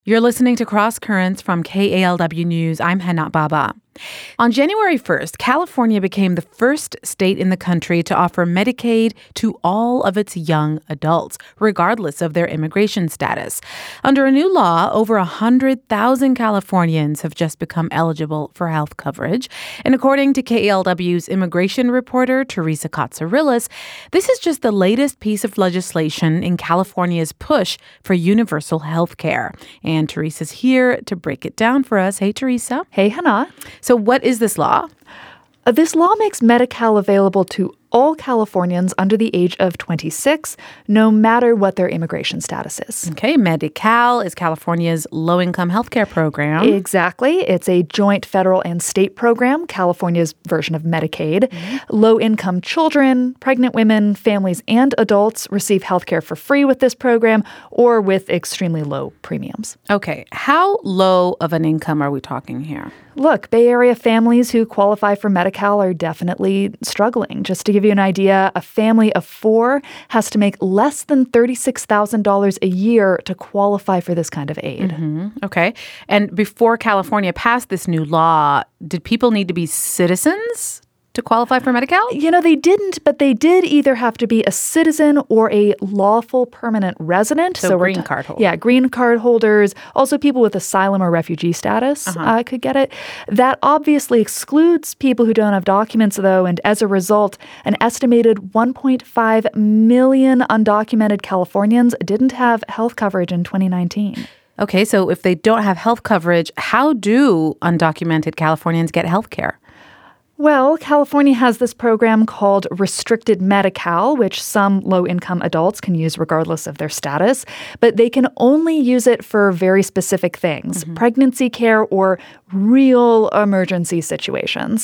You're listening to Cross Currents from KALW News. I'm Hannah Baba. On January 1st, California became the first state in the country to offer Medicaid to all of its young adults, regardless of their immigration status. Under a new law, over 100,000 Californians have just become eligible for health coverage. And according to KALW's immigration reporter, Teresa Katsarillas, this is just the latest piece of legislation in California's push for universal health care. And Teresa's here to break it down for us. Hey, Teresa. Hey, Hannah. So what is this law? This law makes Medi-Cal available to all Californians under the age of 26, no matter what their immigration status is. Okay, Medi-Cal is California's low-income healthcare program. Exactly. It's a joint federal and state program, California's version of Medicaid. Mm-hmm. Low-income children, pregnant women, families, and adults receive healthcare for free with this program or with extremely low premiums. Okay, how low of an income are we talking here? Look, Bay Area families who qualify for Medi-Cal are definitely struggling. Just to give you an idea, a family of 4 has to make less than $36,000 a year to qualify for this kind of aid. Mm-hmm. Okay. And before California passed this new law, did people need to be citizens to qualify for Medi-Cal? You know, they didn't, but they did either have to be a citizen or a lawful permanent resident. So green card holders. Yeah, green card holders. Also, people with asylum or refugee status could get it. That obviously excludes people who don't have documents, though, and as a result, an estimated 1.5 million undocumented Californians didn't have health coverage in 2019. Okay, so if they don't have health coverage, how do undocumented Californians get health care? Well, California has this program called Restricted Medi-Cal, which some low-income adults can use regardless of their status, but they can only use it for very specific things, pregnancy care or real emergency situations.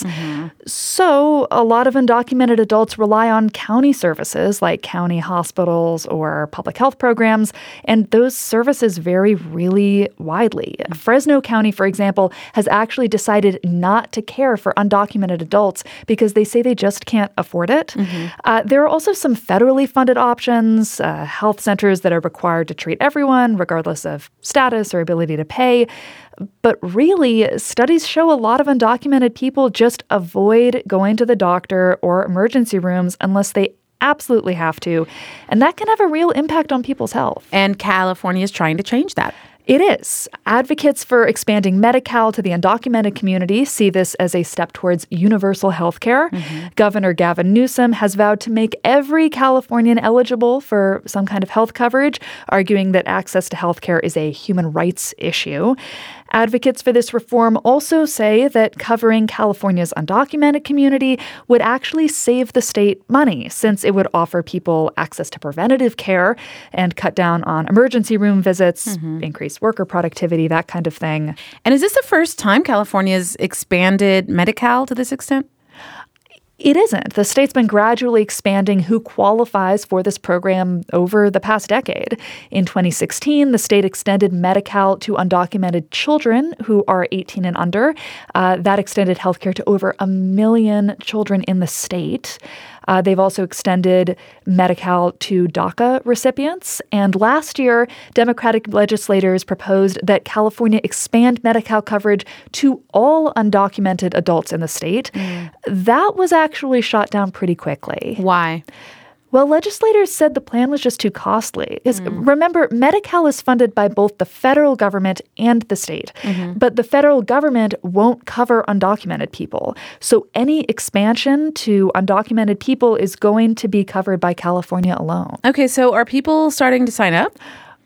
So a lot of undocumented adults rely on county services like county hospitals or public health programs, and those services vary really widely. Fresno County, for example, has actually decided not to care for undocumented adults because they say they just can't afford it. There are also some federally funded options, health centers that are required to treat everyone, regardless of status or ability to pay. But really, studies show a lot of undocumented people just avoid going to the doctor or emergency rooms unless they absolutely have to. And that can have a real impact on people's health. And California is trying to change that. It is. Advocates for expanding Medi-Cal to the undocumented community see this as a step towards universal health care. Governor Gavin Newsom has vowed to make every Californian eligible for some kind of health coverage, arguing that access to health care is a human rights issue. Advocates for this reform also say that covering California's undocumented community would actually save the state money, since it would offer people access to preventative care and cut down on emergency room visits, increase worker productivity, that kind of thing. And is this the first time California's expanded Medi-Cal to this extent? It isn't. The state's been gradually expanding who qualifies for this program over the past decade. In 2016, the state extended Medi-Cal to undocumented children who are 18 and under. That extended healthcare to over 1 million children in the state. They've also extended Medi-Cal to DACA recipients. And last year, Democratic legislators proposed that California expand Medi-Cal coverage to all undocumented adults in the state. That was actually shot down pretty quickly. Why? Well, legislators said the plan was just too costly. Remember, Medi-Cal is funded by both the federal government and the state. But the federal government won't cover undocumented people. So any expansion to undocumented people is going to be covered by California alone. Okay, so are people starting to sign up?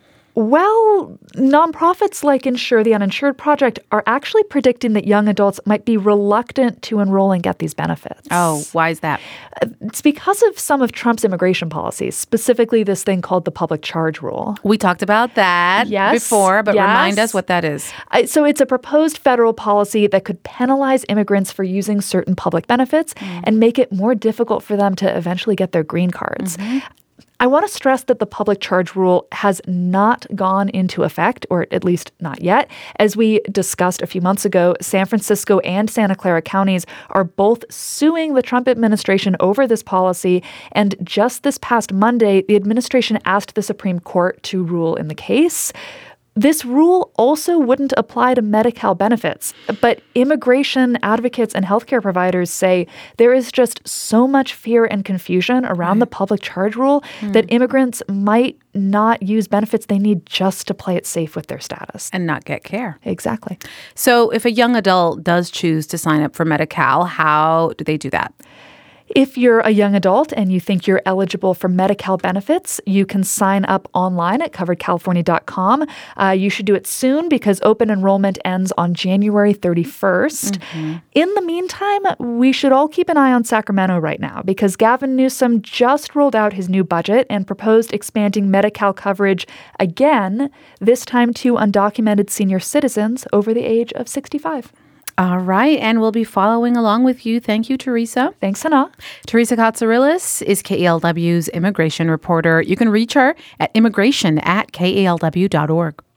Well, nonprofits like Insure the Uninsured Project are actually predicting that young adults might be reluctant to enroll and get these benefits. Oh, why is that? It's because of some of Trump's immigration policies, specifically this thing called the public charge rule. We talked about that before, but remind us what that is. So it's a proposed federal policy that could penalize immigrants for using certain public benefits and make it more difficult for them to eventually get their green cards. I want to stress that the public charge rule has not gone into effect, or at least not yet. As we discussed a few months ago, San Francisco and Santa Clara counties are both suing the Trump administration over this policy. And just this past Monday, the administration asked the Supreme Court to rule in the case. This rule also wouldn't apply to Medi-Cal benefits, but immigration advocates and healthcare providers say there is just so much fear and confusion around the public charge rule that immigrants might not use benefits they need just to play it safe with their status. And not get care. Exactly. So if a young adult does choose to sign up for Medi-Cal, how do they do that? If you're a young adult and you think you're eligible for Medi-Cal benefits, you can sign up online at coveredcalifornia.com. You should do it soon because open enrollment ends on January 31st. In the meantime, we should all keep an eye on Sacramento right now because Gavin Newsom just rolled out his new budget and proposed expanding Medi-Cal coverage again, this time to undocumented senior citizens over the age of 65. All right, and we'll be following along with you. Thank you, Teresa. Thanks, Hannah. Teresa Katsourelis is KALW's immigration reporter. You can reach her at immigration@kalw.org.